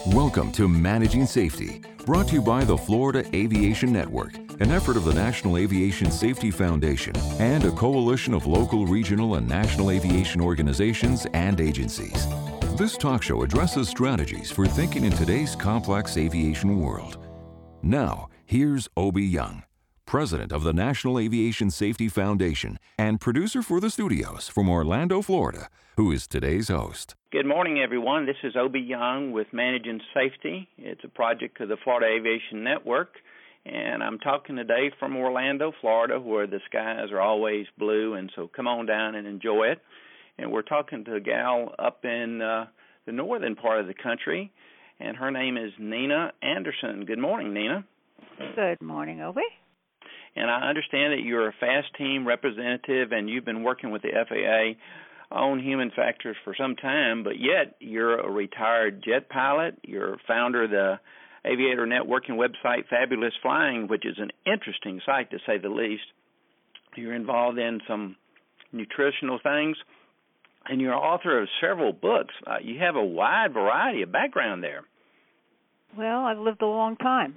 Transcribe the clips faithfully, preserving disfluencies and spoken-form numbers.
Welcome to Managing Safety, brought to you by the Florida Aviation Network, an effort of the National Aviation Safety Foundation and a coalition of local, regional, and national aviation organizations and agencies. This talk show addresses strategies for thinking in today's complex aviation world. Now, here's Obi Young, president of the National Aviation Safety Foundation and producer for the studios from Orlando, Florida, who is today's host. Good morning, everyone. This is Obi Young with Managing Safety. It's a project of the Florida Aviation Network, and I'm talking today from Orlando, Florida, where the skies are always blue, and so come on down and enjoy it. And we're talking to a gal up in uh, the northern part of the country, and her name is Nina Anderson. Good morning, Nina. Good morning, Obi. And I understand that you're a FAST team representative, and you've been working with the F A A on human factors for some time, but yet you're a retired jet pilot. You're founder of the aviator networking website Fabulous Flying, which is an interesting site to say the least. You're involved in some nutritional things, and you're author of several books. Uh, you have a wide variety of background there. Well, I've lived a long time.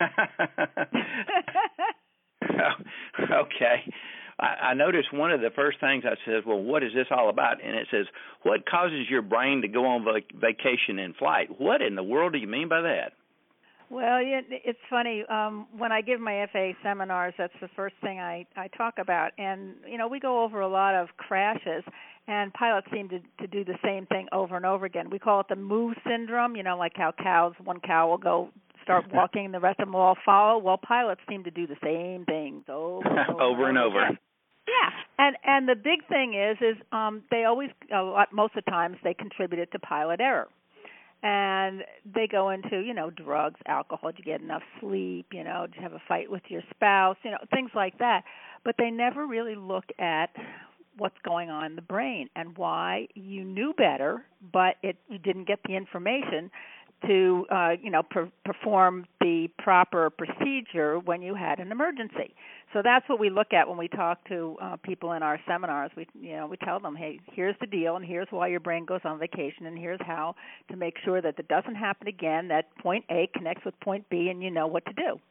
Okay. I noticed one of the first things I said, well, what is this all about? And it says, what causes your brain to go on vac- vacation in flight? What in the world do you mean by that? Well, it's funny. Um, when I give my F A A seminars, that's the first thing I, I talk about. And, you know, we go over a lot of crashes, and pilots seem to, to do the same thing over and over again. We call it the moo syndrome, you know, like how cows, one cow will go start walking and the rest of them will all follow. Well, pilots seem to do the same things over and over, over and over. Again. Yeah, and and the big thing is is um, they always a lot most of the times they contribute it to pilot error, and they go into you know drugs, alcohol, did you get enough sleep, you know, did you have a fight with your spouse, you know, things like that, but they never really look at what's going on in the brain and why you knew better, but it you didn't get the information to uh, you know per- perform the proper procedure when you had an emergency. So that's what we look at when we talk to uh, people in our seminars. We you know we tell them, hey, here's the deal, and here's why your brain goes on vacation, and here's how to make sure that it doesn't happen again. That point A connects with point B, and you know what to do.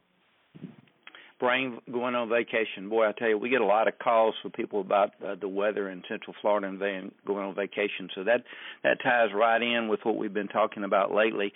Brain going on vacation. Boy, I tell you, we get a lot of calls from people about uh, the weather in Central Florida and they going on vacation. So that that ties right in with what we've been talking about lately.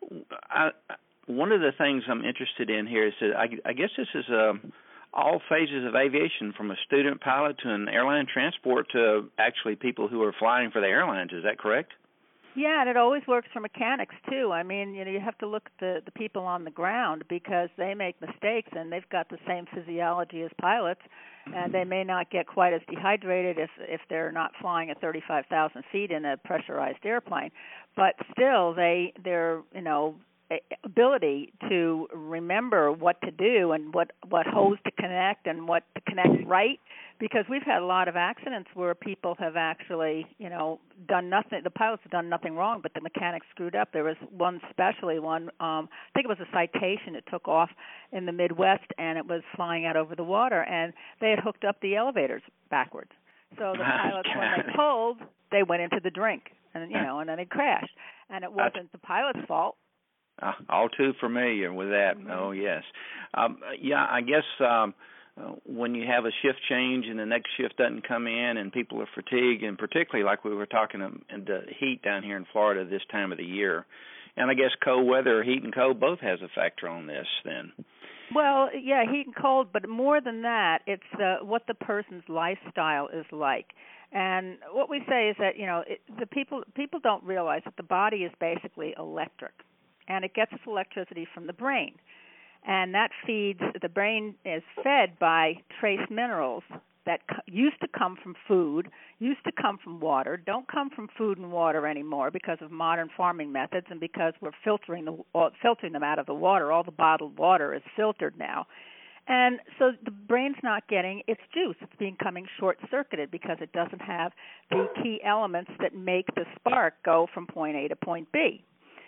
I, one of the things I'm interested in here is that I, I guess this is uh, all phases of aviation, from a student pilot to an airline transport to actually people who are flying for the airlines. Is that correct? Yeah, and it always works for mechanics too. I mean, you know, you have to look at the, the people on the ground because they make mistakes and they've got the same physiology as pilots, and they may not get quite as dehydrated if if they're not flying at thirty-five thousand feet in a pressurized airplane. But still, they they're you know ability to remember what to do and what what hose to connect and what to connect right, because we've had a lot of accidents where people have actually, you know, done nothing. The pilots have done nothing wrong, but the mechanics screwed up. There was one, especially one, um, I think it was a Citation. It took off in the Midwest, and it was flying out over the water, and they had hooked up the elevators backwards. So the pilots, when they pulled, they went into the drink, and you know, and then it crashed. And it wasn't the pilot's fault. Uh, all too familiar with that. Mm-hmm. Oh, yes. Um, yeah, I guess um, uh, when you have a shift change and the next shift doesn't come in and people are fatigued, and particularly like we were talking in the heat down here in Florida this time of the year, and I guess cold weather, heat and cold, both has a factor on this then. Well, yeah, heat and cold, but more than that, it's uh, what the person's lifestyle is like. And what we say is that, you know, it, the people people don't realize that the body is basically electric, and it gets its electricity from the brain. And that feeds, the brain is fed by trace minerals that used to come from food, used to come from water, don't come from food and water anymore because of modern farming methods and because we're filtering the filtering them out of the water. All the bottled water is filtered now. And so the brain's not getting its juice. It's becoming short-circuited because it doesn't have the key elements that make the spark go from point A to point B.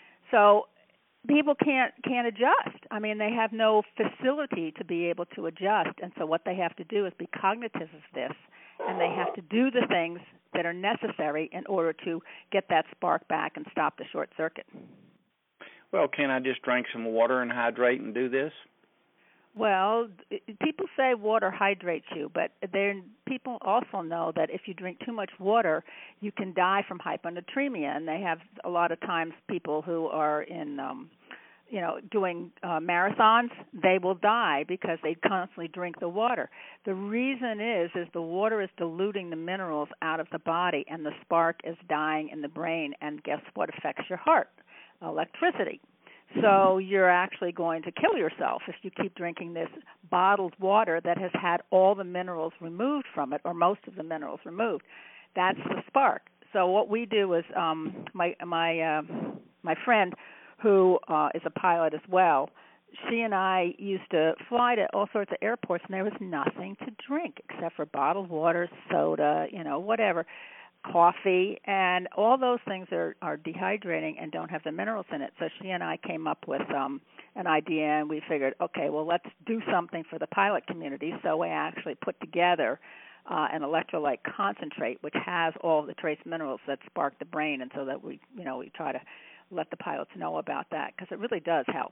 So people can't can't adjust. I mean, they have no facility to be able to adjust, and so what they have to do is be cognitive of this, and they have to do the things that are necessary in order to get that spark back and stop the short circuit. Well, can I just drink some water and hydrate and do this? Well, people say water hydrates you, but there people also know that if you drink too much water, you can die from hyponatremia. And they have a lot of times people who are in, um, you know, doing uh, marathons, they will die because they constantly drink the water. The reason is is the water is diluting the minerals out of the body, and the spark is dying in the brain. And guess what affects your heart? Electricity. So you're actually going to kill yourself if you keep drinking this bottled water that has had all the minerals removed from it, or most of the minerals removed. That's the spark. So what we do is um, my my uh, my friend, who uh, is a pilot as well, she and I used to fly to all sorts of airports, and there was nothing to drink except for bottled water, soda, you know, whatever. Coffee, and all those things are, are dehydrating and don't have the minerals in it. So she and I came up with um, an idea, and we figured, okay, well, let's do something for the pilot community. So we actually put together uh, an electrolyte concentrate, which has all the trace minerals that spark the brain, and so that we, you know, we try to let the pilots know about that because it really does help.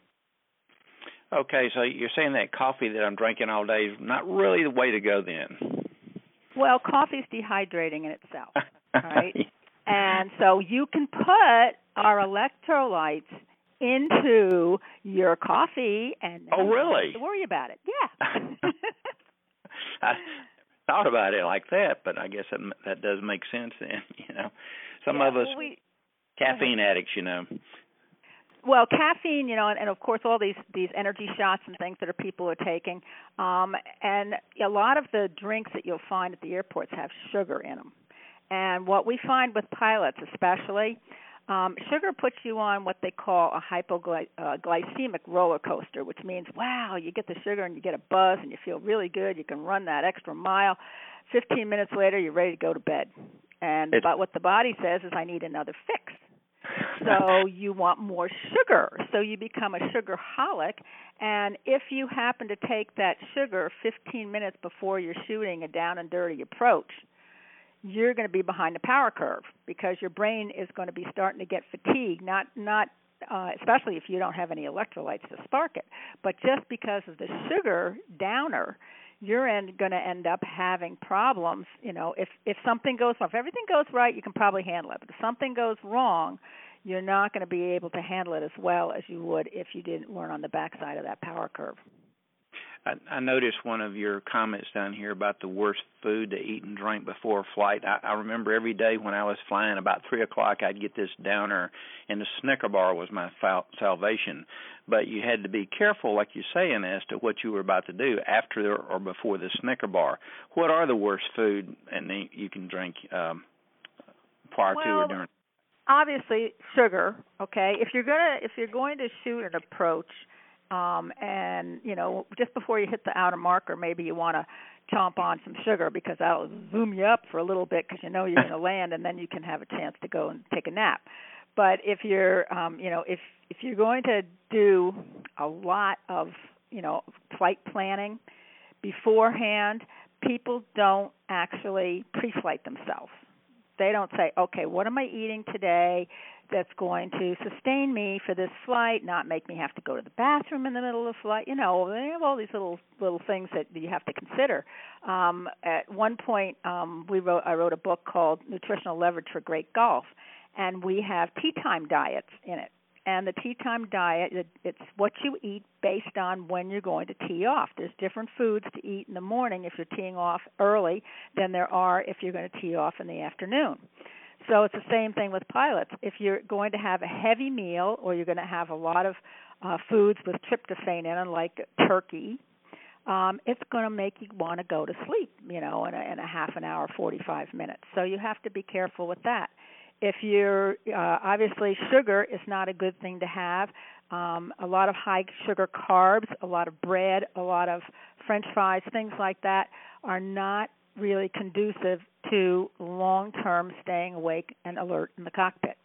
Okay, so you're saying that coffee that I'm drinking all day is not really the way to go then? Well, coffee's dehydrating in itself, right? And so you can put our electrolytes into your coffee and oh, really? You don't have to worry about it. Yeah. I thought about it like that, but I guess that, that does make sense then, you know. Some yeah, of us, well, we, caffeine addicts, you know. Well, caffeine, you know, and, and of course all these, these energy shots and things that are people are taking, um, and a lot of the drinks that you'll find at the airports have sugar in them. And what we find with pilots especially, um, sugar puts you on what they call a hypoglycemic roller coaster, which means, wow, you get the sugar and you get a buzz and you feel really good. You can run that extra mile. Fifteen minutes later, you're ready to go to bed. And It's, but what the body says is, I need another fix. So you want more sugar. So you become a sugarholic. And if you happen to take that sugar fifteen minutes before you're shooting a down and dirty approach, you're going to be behind the power curve because your brain is going to be starting to get fatigued, not not uh, especially if you don't have any electrolytes to spark it. But just because of the sugar downer, you're end, going to end up having problems. You know, if if something goes wrong, if everything goes right, you can probably handle it. But if something goes wrong, you're not going to be able to handle it as well as you would if you didn't learn on the backside of that power curve. I, I noticed one of your comments down here about the worst food to eat and drink before a flight. I, I remember every day when I was flying, about three o'clock, I'd get this downer, and the Snicker bar was my fal- salvation. But you had to be careful, like you're saying, as to what you were about to do after or before the Snicker bar. What are the worst food and you can drink um, prior well, to or during? Obviously, sugar. Okay, if you're gonna if you're going to shoot an approach, um, and you know just before you hit the outer marker, maybe you want to chomp on some sugar because that'll zoom you up for a little bit because you know you're going to land, and then you can have a chance to go and take a nap. But if you're, um, you know, if if you're going to do a lot of, you know, flight planning beforehand, people don't actually pre-flight themselves. They don't say, okay, what am I eating today that's going to sustain me for this flight, not make me have to go to the bathroom in the middle of the flight? You know, they have all these little little things that you have to consider. Um, at one point, um, we wrote I wrote a book called Nutritional Leverage for Great Golf, and we have tea time diets in it. And the tea time diet, it, it's what you eat based on when you're going to tee off. There's different foods to eat in the morning if you're teeing off early than there are if you're going to tee off in the afternoon. So it's the same thing with pilots. If you're going to have a heavy meal or you're going to have a lot of uh, foods with tryptophan in them, like turkey, um, it's going to make you want to go to sleep, you know, in a, in a half an hour, forty-five minutes. So you have to be careful with that. If you're, uh, obviously sugar is not a good thing to have. Um, a lot of high sugar carbs, a lot of bread, a lot of French fries, things like that are not really conducive to long-term staying awake and alert in the cockpit.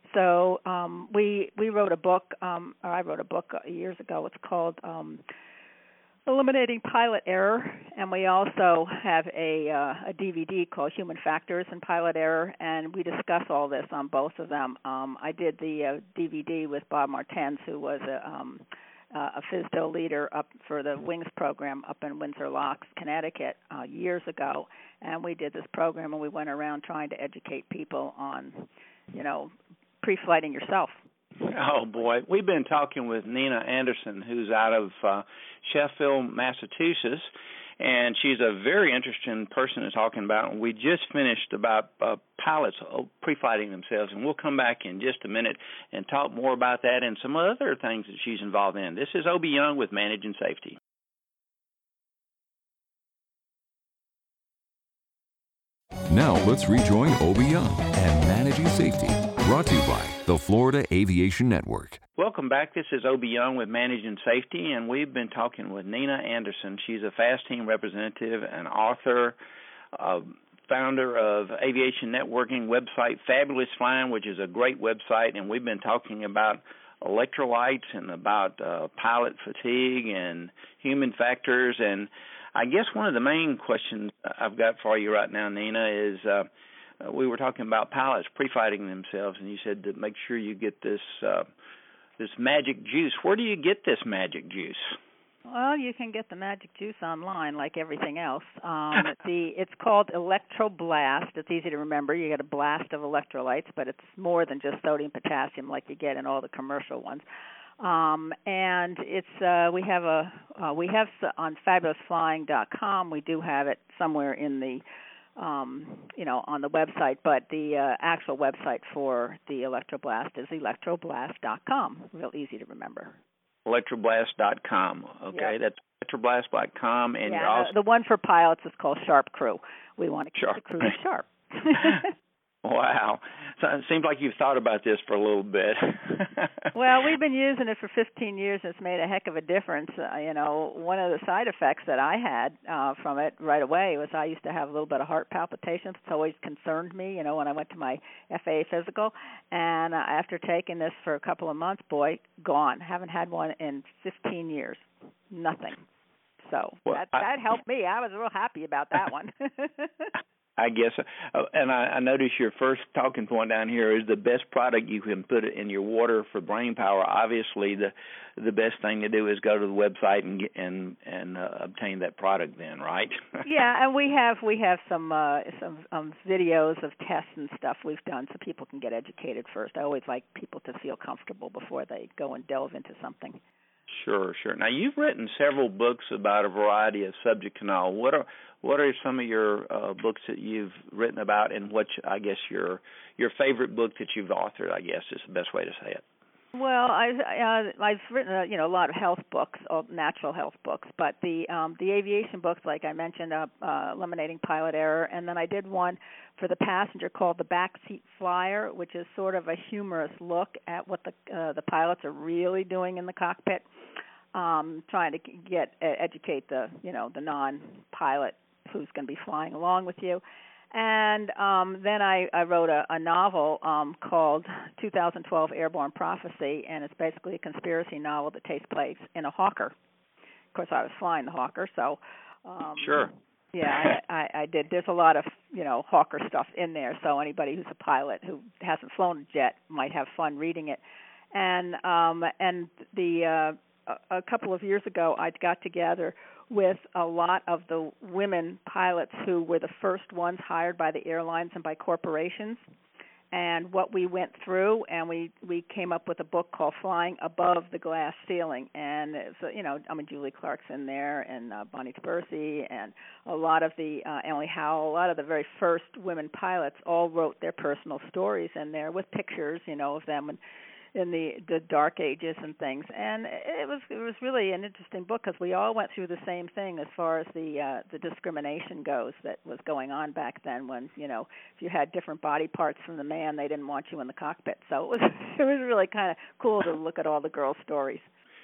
So um, we we wrote a book, um, or I wrote a book years ago. It's called um, Eliminating Pilot Error, and we also have a, uh, a D V D called Human Factors and Pilot Error, and we discuss all this on both of them. Um, I did the uh, D V D with Bob Martens, who was a, um, uh, a FSDO leader up for the WINGS program up in Windsor Locks, Connecticut, uh, years ago, and we did this program, and we went around trying to educate people on, you know, pre-flighting yourself. Oh, boy. We've been talking with Nina Anderson, who's out of uh, Sheffield, Massachusetts, and she's a very interesting person to talking about. And we just finished about uh, pilots pre-flighting themselves, and we'll come back in just a minute and talk more about that and some other things that she's involved in. This is Obie Young with Managing Safety. Now let's rejoin Obie Young and Managing Safety, brought to you by the Florida Aviation Network. Welcome back. This is Obie Young with Managing Safety, and we've been talking with Nina Anderson. She's a FAST team representative, an author, uh, founder of Aviation Networking website Fabulous Flying, which is a great website, and we've been talking about electrolytes and about uh, pilot fatigue and human factors. And I guess one of the main questions I've got for you right now, Nina, is uh, we were talking about pilots pre-flighting themselves, and you said to make sure you get this uh, this magic juice. Where do you get this magic juice? Well, you can get the magic juice online, like everything else. Um, the it's called Electroblast. It's easy to remember. You get a blast of electrolytes, but it's more than just sodium, potassium, like you get in all the commercial ones. Um, and it's uh, we have a uh, we have on fabulous flying dot com. We do have it somewhere in the um, you know on the website, but the uh, actual website for the Electroblast is electroblast dot com. Real easy to remember. electroblast dot com. Okay, yep. That's electroblast dot com, and yeah, you're also the one for pilots is called Sharp Crew. We want to keep sharp. the crew sharp. Wow. So it seems like you've thought about this for a little bit. Well, we've been using it for fifteen years, and it's made a heck of a difference. Uh, you know, one of the side effects that I had uh, from it right away was I used to have a little bit of heart palpitations. It's always concerned me, you know, when I went to my F A A physical. And uh, after taking this for a couple of months, boy, gone. Haven't had one in fifteen years. Nothing. So well, that, I, that helped me. I was real happy about that one. I guess, uh, and I, I noticed your first talking point down here is the best product you can put in your water for brain power. Obviously, the the best thing to do is go to the website and get, and and uh, obtain that product. Then, right? Yeah, and we have we have some uh, some um, videos of tests and stuff we've done, so people can get educated first. I always like people to feel comfortable before they go and delve into something. Sure, sure. Now, you've written several books about a variety of subjects and all. What are what are some of your uh, books that you've written about, and what I guess your your favorite book that you've authored? I guess is the best way to say it. Well, I've uh, I've written a, you know a lot of health books, all natural health books, but the um, the aviation books, like I mentioned, uh, uh, Eliminating Pilot Error, and then I did one for the passenger called The Backseat Flyer, which is sort of a humorous look at what the uh, the pilots are really doing in the cockpit, um, trying to get uh, educate the you know the non-pilot who's going to be flying along with you. And um, then I, I wrote a, a novel um, called two thousand twelve Airborne Prophecy, and it's basically a conspiracy novel that takes place in a Hawker. Of course, I was flying the Hawker, so um, sure. Yeah, I, I, I did. There's a lot of you know Hawker stuff in there, so anybody who's a pilot who hasn't flown a jet might have fun reading it. And um, and the uh, a, a couple of years ago, I got together with a lot of the women pilots who were the first ones hired by the airlines and by corporations, and what we went through, and we, we came up with a book called Flying Above the Glass Ceiling. And, so, you know, I mean, Julie Clark's in there, and uh, Bonnie Tabersi, and a lot of the, uh, Emily Howell, a lot of the very first women pilots all wrote their personal stories in there with pictures, you know, of them and in the the dark ages and things, and it was it was really an interesting book because we all went through the same thing as far as the uh, the discrimination goes that was going on back then. When you know if you had different body parts from the man, they didn't want you in the cockpit. So it was it was really kind of cool to look at all the girls' stories.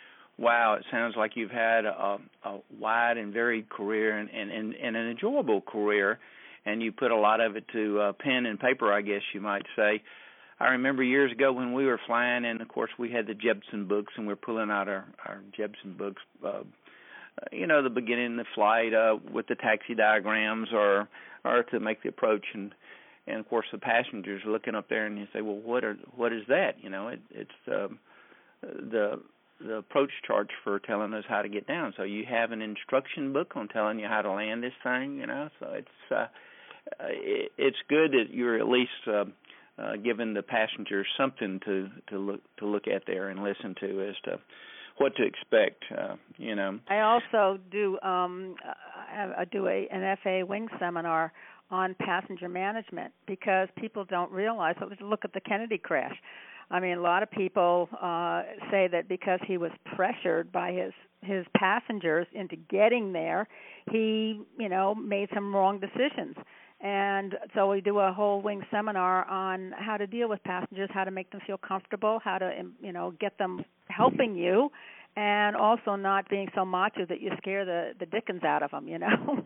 Wow, it sounds like you've had a, a wide and varied career and, and, and, and an enjoyable career, and you put a lot of it to uh, pen and paper, I guess you might say. I remember years ago when we were flying, and, of course, we had the Jebsen books, and we we're pulling out our, our Jebsen books uh, you know, the beginning of the flight uh, with the taxi diagrams, or or to make the approach, and and of course the passengers are looking up there and you say, well, what are what is that? You know, it, it's um, the the approach charts for telling us how to get down. So you have an instruction book on telling you how to land this thing. You know, so it's uh, it, it's good that you're at least uh, uh, giving the passengers something to to look to look at there and listen to as to what to expect, uh, you know. I also do um, I do a, an F A A wing seminar on passenger management, because people don't realize. Look at the Kennedy crash. I mean, a lot of people uh, say that because he was pressured by his his passengers into getting there, he, you know, made some wrong decisions. And so we do a whole wing seminar on how to deal with passengers, how to make them feel comfortable, how to, you know, get them helping you, and also not being so macho that you scare the, the dickens out of them, you know.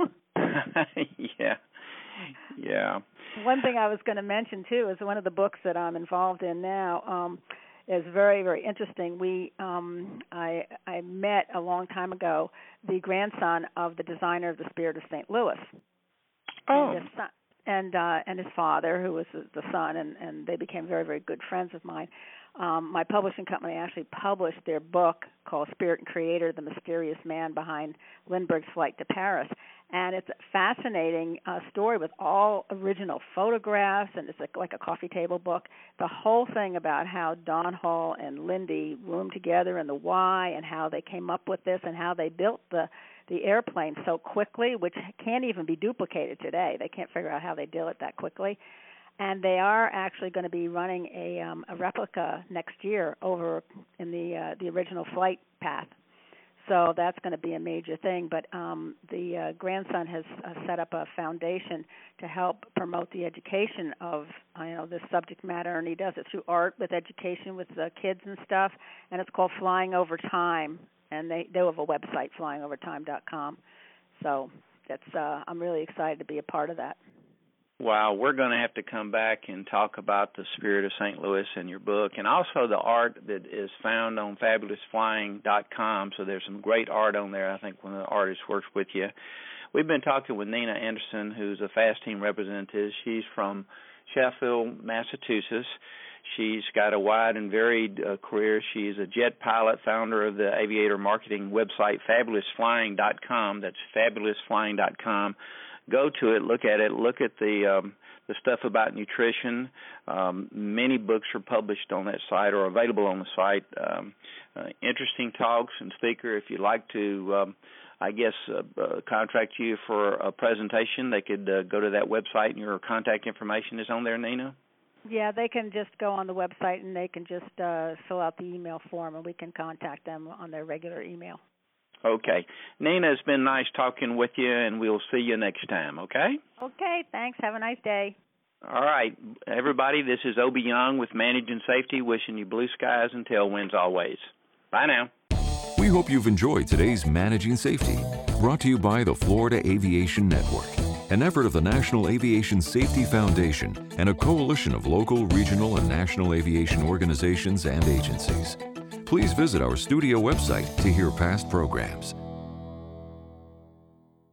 yeah, yeah. One thing I was going to mention, too, is one of the books that I'm involved in now um, is very, very interesting. We, um, I, I met a long time ago the grandson of the designer of the Spirit of Saint Louis. Oh. And his son, and, uh, and his father, who was the son, and, and they became very, very good friends of mine. Um, my publishing company actually published their book called Spirit and Creator, The Mysterious Man Behind Lindbergh's Flight to Paris. And it's a fascinating uh, story with all original photographs, and it's like, like a coffee table book. The whole thing about how Don Hall and Lindy roomed together and the why, and how they came up with this, and how they built the, the airplane so quickly, which can't even be duplicated today. They can't figure out how they did it that quickly. And they are actually going to be running a, um, a replica next year over in the uh, the original flight path. So that's going to be a major thing. But um, the uh, grandson has uh, set up a foundation to help promote the education of uh, you know this subject matter, and he does it through art with education with the kids and stuff. And it's called Flying Over Time, and they they have a website, flying over time dot com. So that's uh, I'm really excited to be a part of that. Wow, we're going to have to come back and talk about the Spirit of Saint Louis in your book, and also the art that is found on fabulous flying dot com. So there's some great art on there. I think one of the artists works with you. We've been talking with Nina Anderson, who's a FAST team representative. She's from Sheffield, Massachusetts. She's got a wide and varied uh, career. She's a jet pilot, founder of the aviator marketing website fabulous flying dot com. That's fabulous flying dot com. Go to it, look at it, look at the um, the stuff about nutrition. Um, many books are published on that site or available on the site. Um, uh, interesting talks and speaker. If you'd like to, um, I guess, uh, uh, contract you for a presentation, they could uh, go to that website, and your contact information is on there, Nina? Yeah, they can just go on the website and they can just uh, fill out the email form, and we can contact them on their regular email. Okay. Nina, it's been nice talking with you, and we'll see you next time, okay? Okay, thanks. Have a nice day. All right. Everybody, this is Obie Young with Managing Safety, wishing you blue skies and tailwinds always. Bye now. We hope you've enjoyed today's Managing Safety, brought to you by the Florida Aviation Network, an effort of the National Aviation Safety Foundation and a coalition of local, regional, and national aviation organizations and agencies. Please visit our studio website to hear past programs.